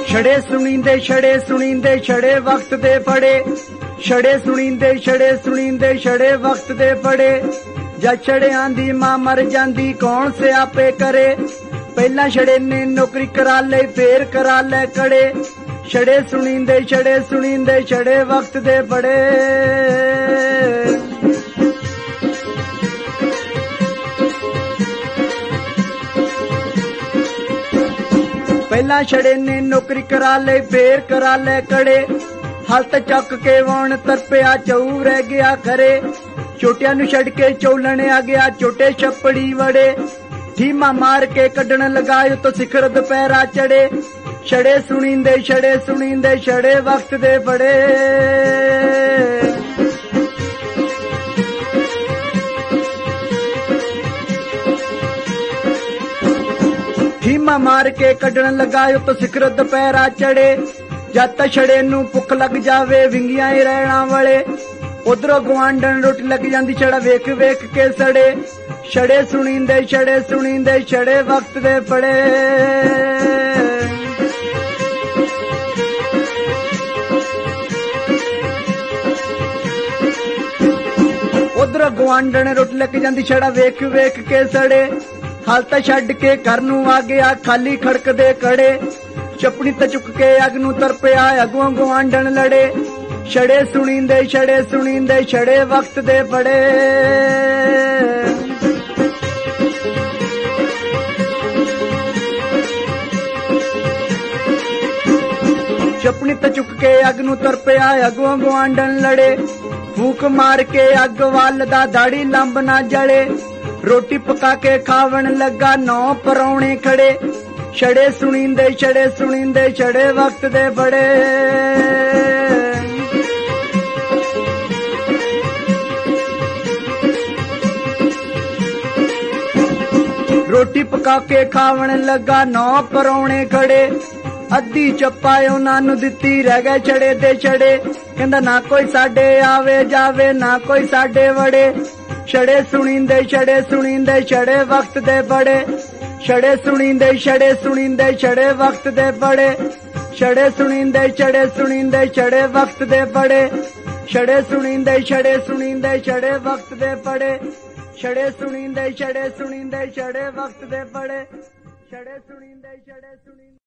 छड़े सुनींदे छड़े वक्त दे पड़े, छड़े सुनींदे छड़े वक्त दे पड़े। जद छड़ियां दी मां मर जांदी कौन से आपे करे, पहला छड़े ने नौकरी करा ले फेर करा ले कड़े। छड़े सुनींदे छड़े वक्त दे पड़े। पहला छड़े ने नौकरी करा ले फेर करा ले कड़े। हलत चक के वण तरपिया चऊ रह गया खरे, छोटिया नु छड़ के चौलने आ गया छोटे छपड़ी वड़े। धीमा मार के कड्डण लगायो तो सिखर दोपहरा चढ़े, छड़े सुनींदे छड़े वक्त दे पड़े। धीमा मार के कड्डण लगायो तो सिखर दोपहरा चढ़े। जद छड़े नू भुख लग जावे विंगिया ही रहना वाले, उधरों गुआंढण रोटी लग जांदी छड़ा वेख वेख के सड़े। छड़े सुनींदे छड़े वक्त दे पड़े। उधर गुआंढण रोटी लग जांदी छड़ा वेख वेख के सड़े। हालत छड़ के घर नू आ गया खाली खड़क दे कड़े, चपनी त चुक के अग नू तर पिया अगों गुआंढण लड़े। छड़े सुनींदे छड़े वक्त दे पड़े। चपनी त चुक के अग नू तर पिया अगों गुआंढण लड़े। फूक मार के अग वाल दा दाढ़ी लंब ना जले, रोटी पका के खावन लगा 9 परौणे खड़े। छड़े सुनींदे छड़े वक्त दे पड़े। रोटी पका के खावन लगा 9 परौणे खड़े। अद्धी चप्पा उन्हां दिती रह गए छड़े दे छड़े, कहंदा ना कोई साडे आवे जावे ना कोई साडे वड़े। छड़े सुनींदे छड़े वक्त दे पड़े। छड़े सुनींदे छड़े वक्त दे पड़े। छड़े सुनींदे छड़े वक्त दे पड़े। छड़े सुनींदे छड़े वक्त दे पड़े। छड़े सुनींदे छड़े वक्त दे पड़े। छड़े सुनींदे